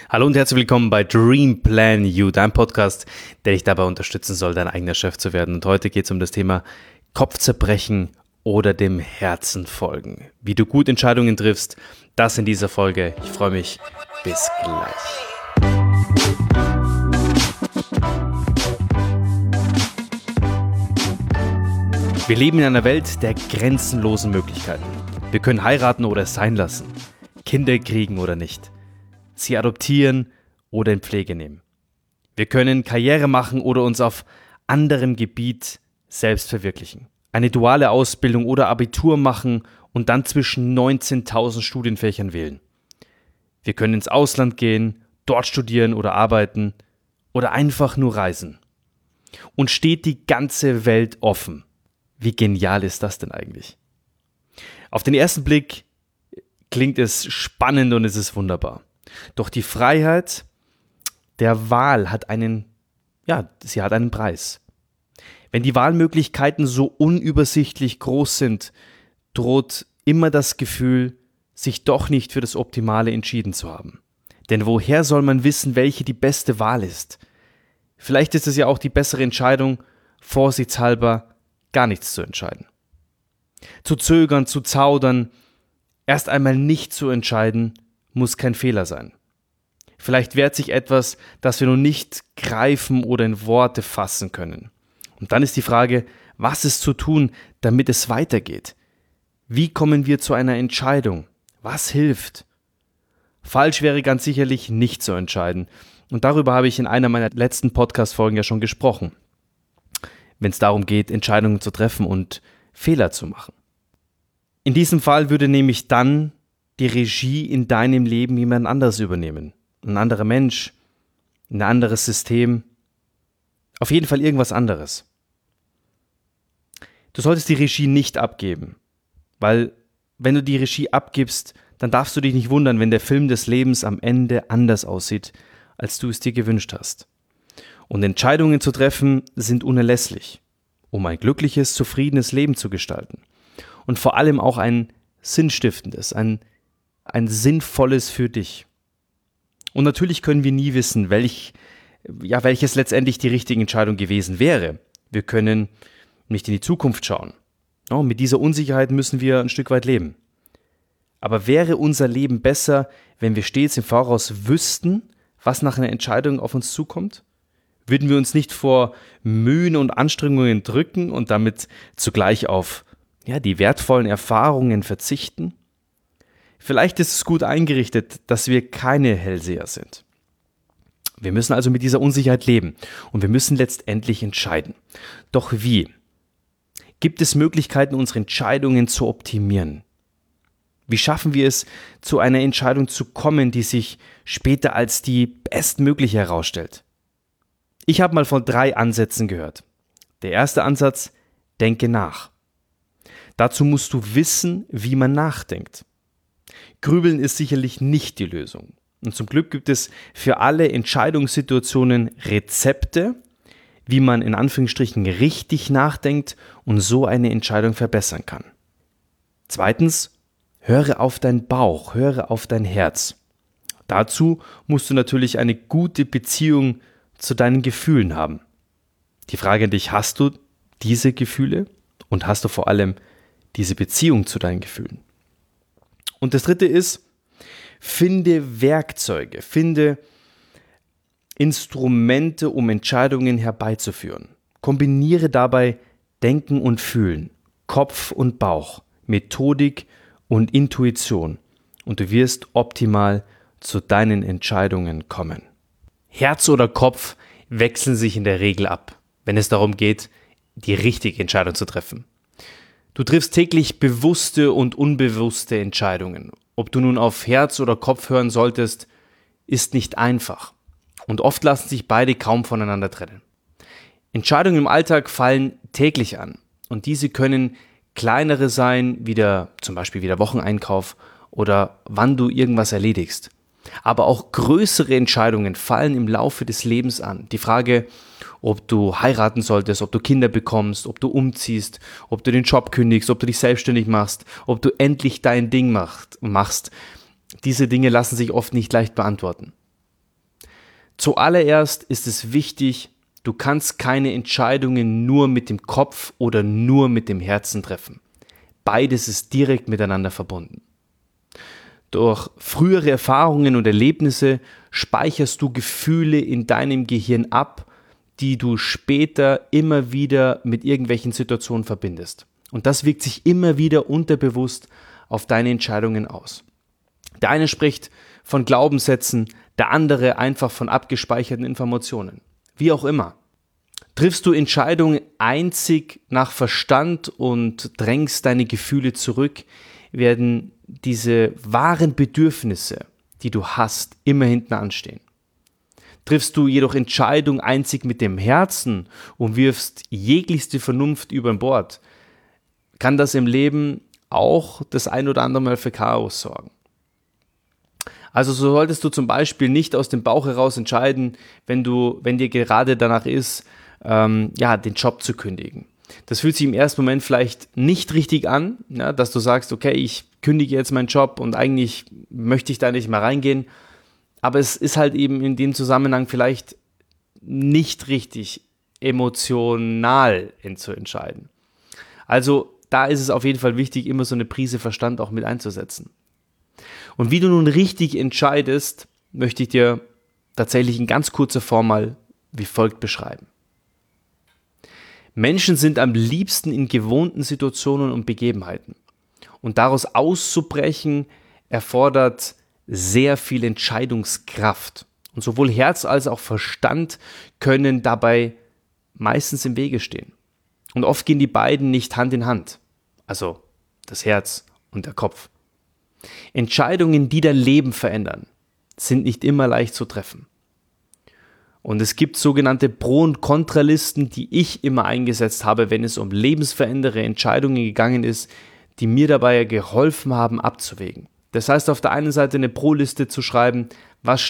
Hallo und herzlich willkommen bei Dream Plan You, deinem Podcast, der dich dabei unterstützen soll, dein eigener Chef zu werden. Und heute geht es um das Thema Kopfzerbrechen oder dem Herzen folgen. Wie du gut Entscheidungen triffst, das in dieser Folge. Ich freue mich. Bis gleich. Wir leben in einer Welt der grenzenlosen Möglichkeiten. Wir können heiraten oder es sein lassen, Kinder kriegen oder nicht, sie adoptieren oder in Pflege nehmen. Wir können Karriere machen oder uns auf anderem Gebiet selbst verwirklichen. Eine duale Ausbildung oder Abitur machen und dann zwischen 19.000 Studienfächern wählen. Wir können ins Ausland gehen, dort studieren oder arbeiten oder einfach nur reisen. Und steht die ganze Welt offen. Wie genial ist das denn eigentlich? Auf den ersten Blick klingt es spannend und es ist wunderbar. Doch die Freiheit der Wahl hat einen Preis. Wenn die Wahlmöglichkeiten so unübersichtlich groß sind, droht immer das Gefühl, sich doch nicht für das Optimale entschieden zu haben. Denn woher soll man wissen, welche die beste Wahl ist? Vielleicht ist es ja auch die bessere Entscheidung, vorsichtshalber gar nichts zu entscheiden. Zu zögern, zu zaudern, erst einmal nicht zu entscheiden, muss kein Fehler sein. Vielleicht wehrt sich etwas, das wir noch nicht greifen oder in Worte fassen können. Und dann ist die Frage, was ist zu tun, damit es weitergeht? Wie kommen wir zu einer Entscheidung? Was hilft? Falsch wäre ganz sicherlich nicht zu entscheiden. Und darüber habe ich in einer meiner letzten Podcast-Folgen ja schon gesprochen. Wenn es darum geht, Entscheidungen zu treffen und Fehler zu machen. In diesem Fall würde nämlich dann die Regie in deinem Leben jemand anderes übernehmen. Ein anderer Mensch, ein anderes System, auf jeden Fall irgendwas anderes. Du solltest die Regie nicht abgeben, weil wenn du die Regie abgibst, dann darfst du dich nicht wundern, wenn der Film des Lebens am Ende anders aussieht, als du es dir gewünscht hast. Und Entscheidungen zu treffen sind unerlässlich, um ein glückliches, zufriedenes Leben zu gestalten. Und vor allem auch ein sinnstiftendes, ein sinnvolles für dich. Und natürlich können wir nie wissen, welches letztendlich die richtige Entscheidung gewesen wäre. Wir können nicht in die Zukunft schauen. Oh, mit dieser Unsicherheit müssen wir ein Stück weit leben. Aber wäre unser Leben besser, wenn wir stets im Voraus wüssten, was nach einer Entscheidung auf uns zukommt? Würden wir uns nicht vor Mühen und Anstrengungen drücken und damit zugleich auf die wertvollen Erfahrungen verzichten? Vielleicht ist es gut eingerichtet, dass wir keine Hellseher sind. Wir müssen also mit dieser Unsicherheit leben und wir müssen letztendlich entscheiden. Doch wie? Gibt es Möglichkeiten, unsere Entscheidungen zu optimieren? Wie schaffen wir es, zu einer Entscheidung zu kommen, die sich später als die bestmögliche herausstellt? Ich habe mal von 3 Ansätzen gehört. Der erste Ansatz: Denke nach. Dazu musst du wissen, wie man nachdenkt. Grübeln ist sicherlich nicht die Lösung. Und zum Glück gibt es für alle Entscheidungssituationen Rezepte, wie man in Anführungsstrichen richtig nachdenkt und so eine Entscheidung verbessern kann. Zweitens, höre auf deinen Bauch, höre auf dein Herz. Dazu musst du natürlich eine gute Beziehung zu deinen Gefühlen haben. Die Frage an dich: Hast du diese Gefühle und hast du vor allem diese Beziehung zu deinen Gefühlen? Und das dritte ist, finde Werkzeuge, finde Instrumente, um Entscheidungen herbeizuführen. Kombiniere dabei Denken und Fühlen, Kopf und Bauch, Methodik und Intuition und du wirst optimal zu deinen Entscheidungen kommen. Herz oder Kopf wechseln sich in der Regel ab, wenn es darum geht, die richtige Entscheidung zu treffen. Du triffst täglich bewusste und unbewusste Entscheidungen. Ob du nun auf Herz oder Kopf hören solltest, ist nicht einfach. Und oft lassen sich beide kaum voneinander trennen. Entscheidungen im Alltag fallen täglich an. Und diese können kleinere sein, zum Beispiel wie der Wocheneinkauf oder wann du irgendwas erledigst. Aber auch größere Entscheidungen fallen im Laufe des Lebens an. Die Frage, ob du heiraten solltest, ob du Kinder bekommst, ob du umziehst, ob du den Job kündigst, ob du dich selbstständig machst, ob du endlich dein Ding machst. Diese Dinge lassen sich oft nicht leicht beantworten. Zuallererst ist es wichtig, du kannst keine Entscheidungen nur mit dem Kopf oder nur mit dem Herzen treffen. Beides ist direkt miteinander verbunden. Durch frühere Erfahrungen und Erlebnisse speicherst du Gefühle in deinem Gehirn ab, die du später immer wieder mit irgendwelchen Situationen verbindest. Und das wirkt sich immer wieder unterbewusst auf deine Entscheidungen aus. Der eine spricht von Glaubenssätzen, der andere einfach von abgespeicherten Informationen. Wie auch immer. Triffst du Entscheidungen einzig nach Verstand und drängst deine Gefühle zurück, werden diese wahren Bedürfnisse, die du hast, immer hinten anstehen. Triffst du jedoch Entscheidungen einzig mit dem Herzen und wirfst jeglichste Vernunft über Bord, kann das im Leben auch das ein oder andere Mal für Chaos sorgen. Also so solltest du zum Beispiel nicht aus dem Bauch heraus entscheiden, wenn dir gerade danach ist, den Job zu kündigen. Das fühlt sich im ersten Moment vielleicht nicht richtig an, ja, dass du sagst, okay, ich kündige jetzt meinen Job und eigentlich möchte ich da nicht mehr reingehen. Aber es ist halt eben in dem Zusammenhang vielleicht nicht richtig emotional zu entscheiden. Also da ist es auf jeden Fall wichtig, immer so eine Prise Verstand auch mit einzusetzen. Und wie du nun richtig entscheidest, möchte ich dir tatsächlich in ganz kurzer Form mal wie folgt beschreiben. Menschen sind am liebsten in gewohnten Situationen und Begebenheiten. Und daraus auszubrechen erfordert sehr viel Entscheidungskraft. Und sowohl Herz als auch Verstand können dabei meistens im Wege stehen. Und oft gehen die beiden nicht Hand in Hand. Also das Herz und der Kopf. Entscheidungen, die dein Leben verändern, sind nicht immer leicht zu treffen. Und es gibt sogenannte Pro- und Kontralisten, die ich immer eingesetzt habe, wenn es um lebensverändernde Entscheidungen gegangen ist, die mir dabei geholfen haben, abzuwägen. Das heißt, auf der einen Seite eine Pro-Liste zu schreiben, was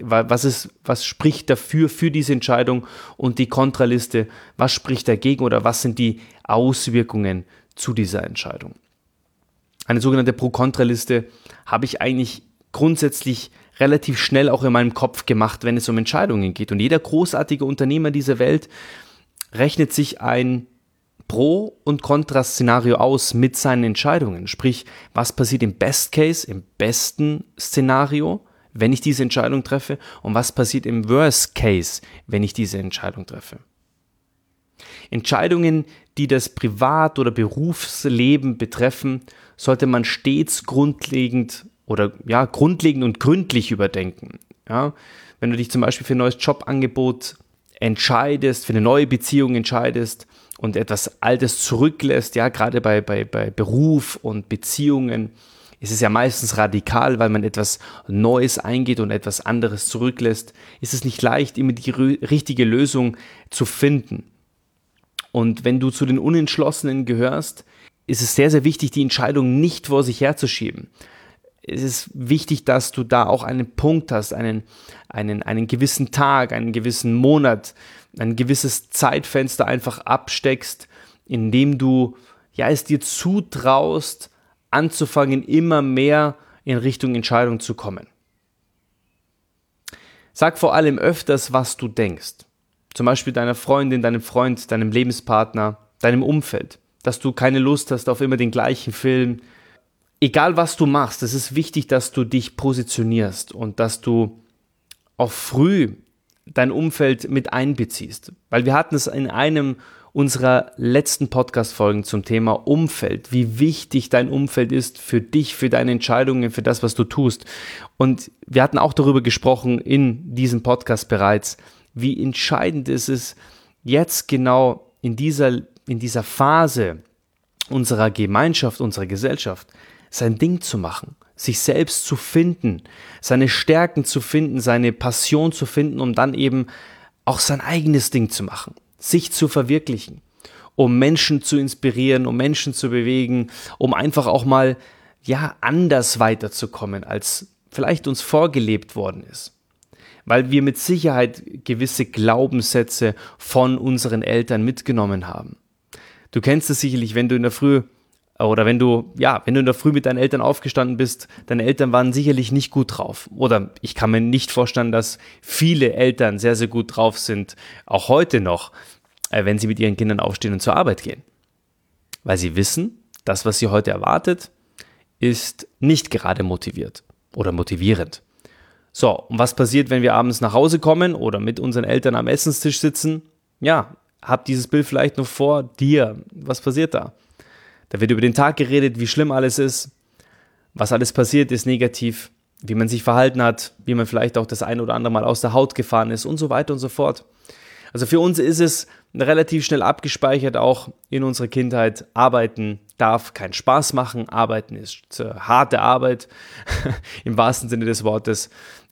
spricht dafür, für diese Entscheidung, und die Kontraliste, was spricht dagegen oder was sind die Auswirkungen zu dieser Entscheidung. Eine sogenannte Pro-Kontra-Liste habe ich eigentlich grundsätzlich relativ schnell auch in meinem Kopf gemacht, wenn es um Entscheidungen geht. Und jeder großartige Unternehmer dieser Welt rechnet sich ein Pro- und Kontra-Szenario aus mit seinen Entscheidungen. Sprich, was passiert im Best Case, im besten Szenario, wenn ich diese Entscheidung treffe, und was passiert im Worst Case, wenn ich diese Entscheidung treffe. Entscheidungen, die das Privat- oder Berufsleben betreffen, sollte man stets grundlegend und gründlich überdenken. Ja? Wenn du dich zum Beispiel für ein neues Jobangebot entscheidest, für eine neue Beziehung entscheidest und etwas Altes zurücklässt, ja, gerade bei Beruf und Beziehungen, ist es ja meistens radikal, weil man etwas Neues eingeht und etwas anderes zurücklässt, ist es nicht leicht, immer die richtige Lösung zu finden. Und wenn du zu den Unentschlossenen gehörst, ist es sehr, sehr wichtig, die Entscheidung nicht vor sich herzuschieben. Es ist wichtig, dass du da auch einen Punkt hast, einen gewissen Tag, einen gewissen Monat, ein gewisses Zeitfenster einfach absteckst, in dem du es dir zutraust, anzufangen, immer mehr in Richtung Entscheidung zu kommen. Sag vor allem öfters, was du denkst. Zum Beispiel deiner Freundin, deinem Freund, deinem Lebenspartner, deinem Umfeld, dass du keine Lust hast auf immer den gleichen Film. Egal was du machst, es ist wichtig, dass du dich positionierst und dass du auch früh dein Umfeld mit einbeziehst. Weil wir hatten es in einem unserer letzten Podcast-Folgen zum Thema Umfeld, wie wichtig dein Umfeld ist für dich, für deine Entscheidungen, für das, was du tust. Und wir hatten auch darüber gesprochen in diesem Podcast bereits, wie entscheidend es ist, jetzt genau in dieser Phase unserer Gemeinschaft, unserer Gesellschaft, sein Ding zu machen, sich selbst zu finden, seine Stärken zu finden, seine Passion zu finden, um dann eben auch sein eigenes Ding zu machen, sich zu verwirklichen, um Menschen zu inspirieren, um Menschen zu bewegen, um einfach auch mal anders weiterzukommen, als vielleicht uns vorgelebt worden ist. Weil wir mit Sicherheit gewisse Glaubenssätze von unseren Eltern mitgenommen haben. Du kennst es sicherlich, wenn du in der Früh Oder wenn du in der Früh mit deinen Eltern aufgestanden bist, deine Eltern waren sicherlich nicht gut drauf. Oder ich kann mir nicht vorstellen, dass viele Eltern sehr, sehr gut drauf sind, auch heute noch, wenn sie mit ihren Kindern aufstehen und zur Arbeit gehen. Weil sie wissen, das, was sie heute erwartet, ist nicht gerade motiviert oder motivierend. So, und was passiert, wenn wir abends nach Hause kommen oder mit unseren Eltern am Essenstisch sitzen? Ja, hab dieses Bild vielleicht noch vor dir. Was passiert da? Da wird über den Tag geredet, wie schlimm alles ist, was alles passiert ist negativ, wie man sich verhalten hat, wie man vielleicht auch das ein oder andere Mal aus der Haut gefahren ist und so weiter und so fort. Also für uns ist es relativ schnell abgespeichert, auch in unserer Kindheit. Arbeiten darf keinen Spaß machen, Arbeiten ist harte Arbeit, im wahrsten Sinne des Wortes.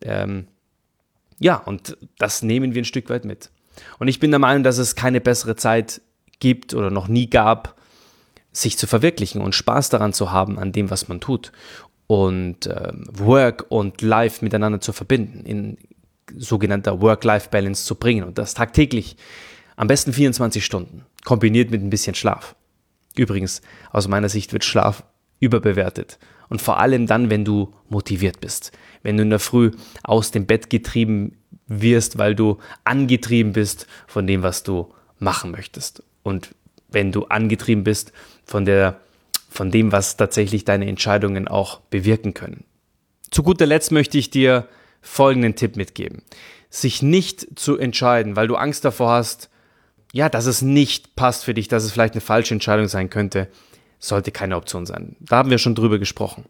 Und das nehmen wir ein Stück weit mit. Und ich bin der Meinung, dass es keine bessere Zeit gibt oder noch nie gab, sich zu verwirklichen und Spaß daran zu haben, an dem, was man tut. Und Work und Life miteinander zu verbinden, in sogenannter Work-Life-Balance zu bringen. Und das tagtäglich, am besten 24 Stunden, kombiniert mit ein bisschen Schlaf. Übrigens, aus meiner Sicht wird Schlaf überbewertet. Und vor allem dann, wenn du motiviert bist. Wenn du in der Früh aus dem Bett getrieben wirst, weil du angetrieben bist von dem, was du machen möchtest. Und wenn du angetrieben bist von dem, was tatsächlich deine Entscheidungen auch bewirken können. Zu guter Letzt möchte ich dir folgenden Tipp mitgeben. Sich nicht zu entscheiden, weil du Angst davor hast, dass es nicht passt für dich, dass es vielleicht eine falsche Entscheidung sein könnte, sollte keine Option sein. Da haben wir schon drüber gesprochen.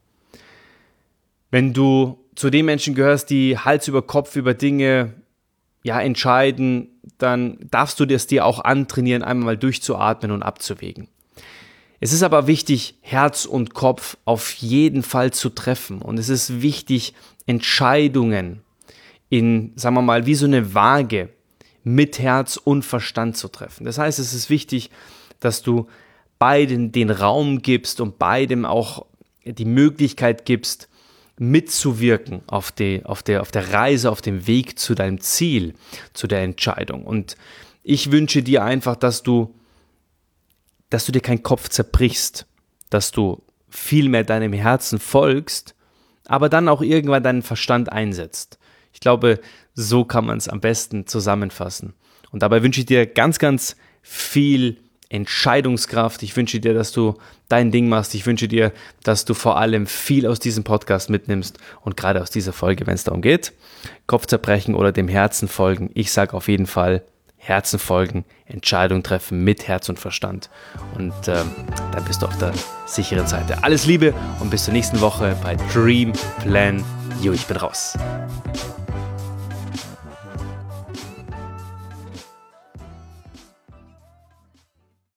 Wenn du zu den Menschen gehörst, die Hals über Kopf über Dinge entscheiden, dann darfst du es dir auch antrainieren, einmal mal durchzuatmen und abzuwägen. Es ist aber wichtig, Herz und Kopf auf jeden Fall zu treffen. Und es ist wichtig, Entscheidungen in, sagen wir mal, wie so eine Waage mit Herz und Verstand zu treffen. Das heißt, es ist wichtig, dass du beiden den Raum gibst und beidem auch die Möglichkeit gibst, mitzuwirken auf der Reise, auf dem Weg zu deinem Ziel, zu der Entscheidung. Und ich wünsche dir einfach, dass du dir keinen Kopf zerbrichst, dass du viel mehr deinem Herzen folgst, aber dann auch irgendwann deinen Verstand einsetzt. Ich glaube, so kann man es am besten zusammenfassen. Und dabei wünsche ich dir ganz, ganz viel Entscheidungskraft. Ich wünsche dir, dass du dein Ding machst. Ich wünsche dir, dass du vor allem viel aus diesem Podcast mitnimmst und gerade aus dieser Folge, wenn es darum geht, Kopfzerbrechen oder dem Herzen folgen. Ich sage auf jeden Fall, Herzen folgen, Entscheidungen treffen mit Herz und Verstand. Und dann bist du auf der sicheren Seite. Alles Liebe und bis zur nächsten Woche bei Dream Plan You. Ich bin raus.